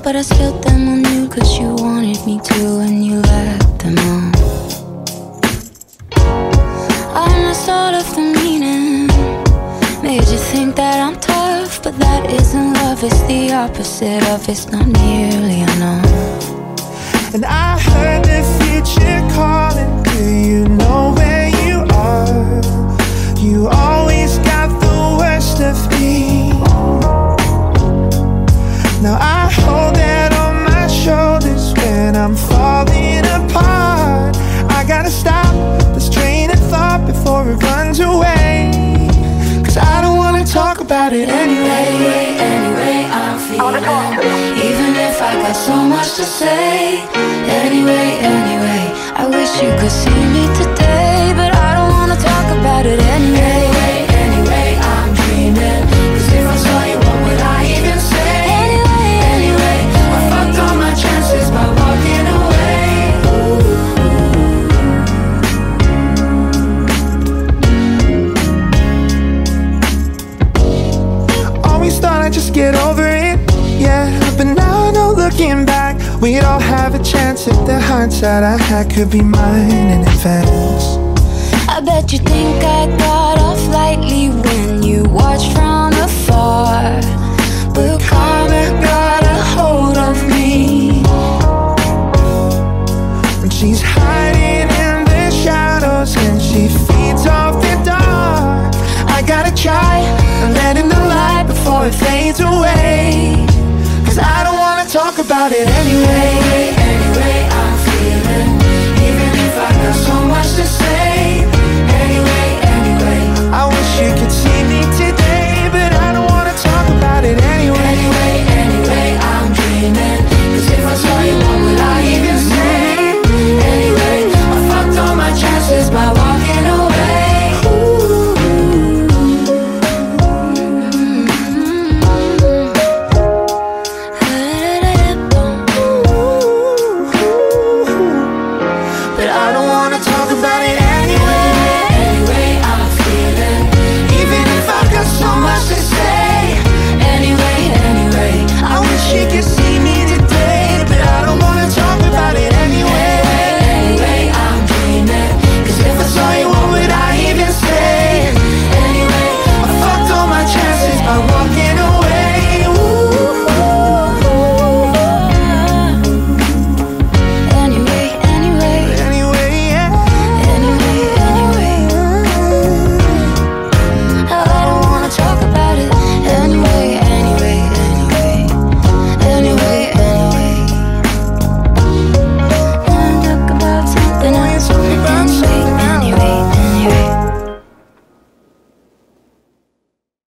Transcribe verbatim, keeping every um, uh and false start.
but I spilled them on you cause you wanted me to and you left them on. I lost all of the meaning, made you think that I'm tough, but that isn't love, it's the opposite of it's not nearly enough. And I heard the future calling, do you know where you are? You always got the worst of me. Now I hold that on my shoulders when I'm falling apart. I gotta stop this train of thought before it runs away, cause I don't wanna talk about it anyway. Anyway, anyway, I'm feeling, even if I got so much to say. Anyway, anyway, I wish you could see me today, but I don't wanna talk about it anyway. Anyway, anyway, I'm dreaming, cause if I saw you, what would I even say? Anyway, anyway, I fucked all my chances by walking away. Always thought I'd just get over it, yeah, but now I know looking back, we'd all have a chance if the hindsight I had could be mine in advance. I bet you think I got off lightly when you watched from afar, but karma got a hold of me. When she's hiding in the shadows and she feeds off the dark, I gotta try and let in the light before it fades away, cause I don't wanna talk about it anyway.